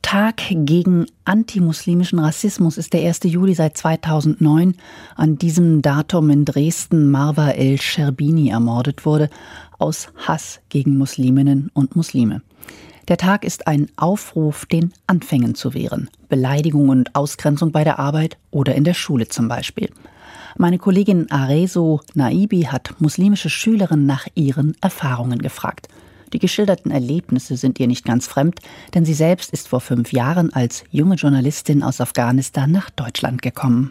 Tag gegen antimuslimischen Rassismus ist der 1. Juli seit 2009. An diesem Datum in Dresden Marwa el-Sherbini ermordet wurde, aus Hass gegen Musliminnen und Muslime. Der Tag ist ein Aufruf, den Anfängen zu wehren. Beleidigung und Ausgrenzung bei der Arbeit oder in der Schule zum Beispiel. Meine Kollegin Arezo Naibi hat muslimische Schülerinnen nach ihren Erfahrungen gefragt. Die geschilderten Erlebnisse sind ihr nicht ganz fremd, denn sie selbst ist vor 5 Jahren als junge Journalistin aus Afghanistan nach Deutschland gekommen.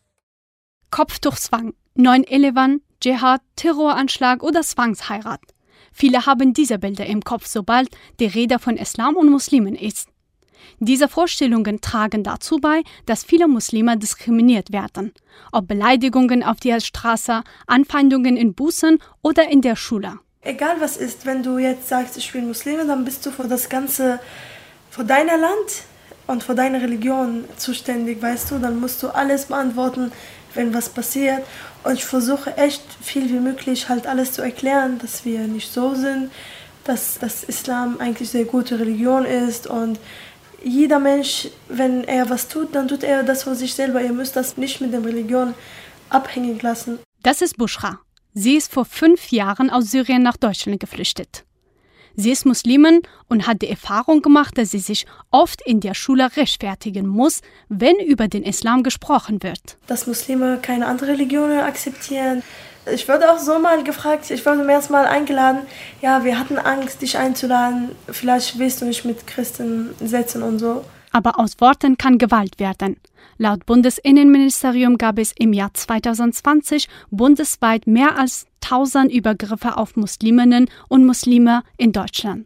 Kopftuchzwang, 9/11, Dschihad, Terroranschlag oder Zwangsheirat. Viele haben diese Bilder im Kopf, sobald die Rede von Islam und Muslimen ist. Diese Vorstellungen tragen dazu bei, dass viele Muslime diskriminiert werden. Ob Beleidigungen auf der Straße, Anfeindungen in Bussen oder in der Schule. Egal was ist, wenn du jetzt sagst, ich bin Muslime, dann bist du für das Ganze, für dein Land und für deine Religion zuständig, weißt du? Dann musst du alles beantworten, wenn was passiert. Und ich versuche echt viel wie möglich halt alles zu erklären, dass wir nicht so sind, dass das Islam eigentlich eine sehr gute Religion ist und jeder Mensch, wenn er was tut, dann tut er das für sich selber. Ihr müsst das nicht mit der Religion abhängig lassen. Das ist Bushra. Sie ist vor 5 Jahren aus Syrien nach Deutschland geflüchtet. Sie ist Muslimin und hat die Erfahrung gemacht, dass sie sich oft in der Schule rechtfertigen muss, wenn über den Islam gesprochen wird. Dass Muslime keine andere Religionen akzeptieren. Ich wurde auch so mal gefragt, ich wurde mehrmals mal eingeladen. Ja, wir hatten Angst, dich einzuladen. Vielleicht willst du nicht mit Christen sitzen und so. Aber aus Worten kann Gewalt werden. Laut Bundesinnenministerium gab es im Jahr 2020 bundesweit mehr als 1000 Übergriffe auf Musliminnen und Muslime in Deutschland.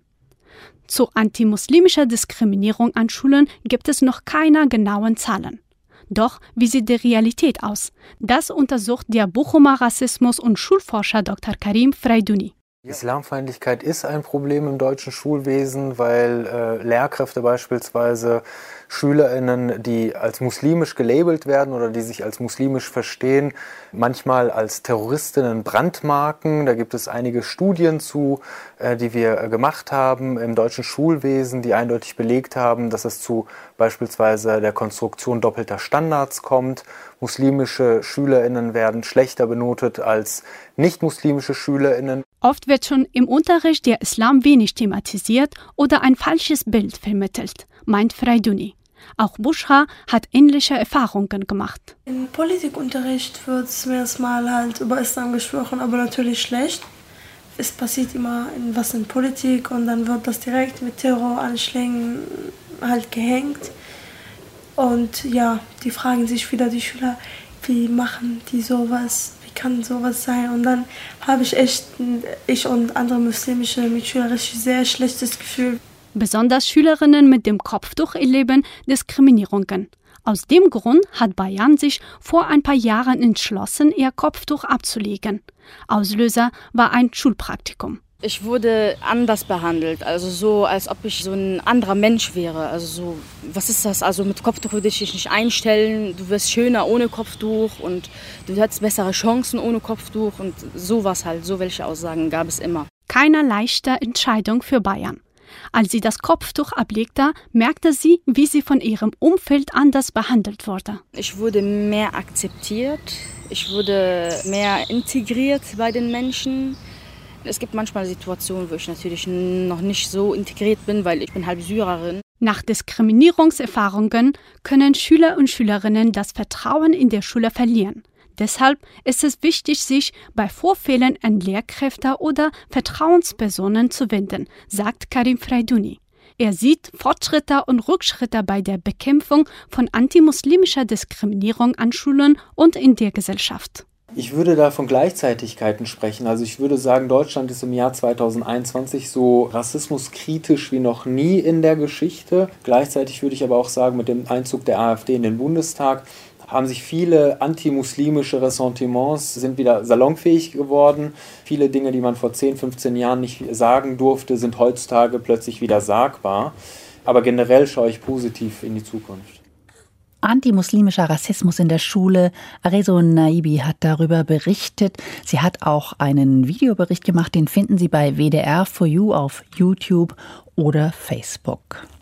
Zu antimuslimischer Diskriminierung an Schulen gibt es noch keine genauen Zahlen. Doch wie sieht die Realität aus? Das untersucht der Bochumer Rassismus- und Schulforscher Dr. Karim Freiduni. Islamfeindlichkeit ist ein Problem im deutschen Schulwesen, weil Lehrkräfte beispielsweise SchülerInnen, die als muslimisch gelabelt werden oder die sich als muslimisch verstehen, manchmal als Terroristinnen brandmarken. Da gibt es einige Studien zu, die wir gemacht haben im deutschen Schulwesen, die eindeutig belegt haben, dass es zu beispielsweise der Konstruktion doppelter Standards kommt. Muslimische SchülerInnen werden schlechter benotet als nicht-muslimische SchülerInnen. Oft wird schon im Unterricht der Islam wenig thematisiert oder ein falsches Bild vermittelt, meint Freiduni. Auch Bushra hat ähnliche Erfahrungen gemacht. Im Politikunterricht wird mehrmals mal halt über Islam gesprochen, aber natürlich schlecht. Es passiert immer was in Politik und dann wird das direkt mit Terroranschlägen halt gehängt. Und ja, die fragen sich wieder die Schüler, wie machen die sowas? Wie kann sowas sein? Und dann habe ich und andere muslimische Mitschüler richtig sehr schlechtes Gefühl. Besonders Schülerinnen mit dem Kopftuch erleben Diskriminierungen. Aus dem Grund hat Bayan sich vor ein paar Jahren entschlossen, ihr Kopftuch abzulegen. Auslöser war ein Schulpraktikum. Ich wurde anders behandelt, also so, als ob ich so ein anderer Mensch wäre. Also so, was ist das? Also mit Kopftuch würde ich dich nicht einstellen, du wirst schöner ohne Kopftuch und du hättest bessere Chancen ohne Kopftuch und sowas halt, so welche Aussagen gab es immer. Keine leichte Entscheidung für Bayan. Als sie das Kopftuch ablegte, merkte sie, wie sie von ihrem Umfeld anders behandelt wurde. Ich wurde mehr akzeptiert, ich wurde mehr integriert bei den Menschen. Es gibt manchmal Situationen, wo ich natürlich noch nicht so integriert bin, weil ich bin halb Syrerin. Nach Diskriminierungserfahrungen können Schüler und Schülerinnen das Vertrauen in der Schule verlieren. Deshalb ist es wichtig, sich bei Vorfällen an Lehrkräfte oder Vertrauenspersonen zu wenden, sagt Karim Freiduni. Er sieht Fortschritte und Rückschritte bei der Bekämpfung von antimuslimischer Diskriminierung an Schulen und in der Gesellschaft. Ich würde da von Gleichzeitigkeiten sprechen. Also ich würde sagen, Deutschland ist im Jahr 2021 so rassismuskritisch wie noch nie in der Geschichte. Gleichzeitig würde ich aber auch sagen, mit dem Einzug der AfD in den Bundestag haben sich viele antimuslimische Ressentiments, sind wieder salonfähig geworden. Viele Dinge, die man vor 10, 15 Jahren nicht sagen durfte, sind heutzutage plötzlich wieder sagbar. Aber generell schaue ich positiv in die Zukunft. Antimuslimischer Rassismus in der Schule. Arezo Naibi hat darüber berichtet. Sie hat auch einen Videobericht gemacht, den finden Sie bei WDR 4U auf YouTube oder Facebook.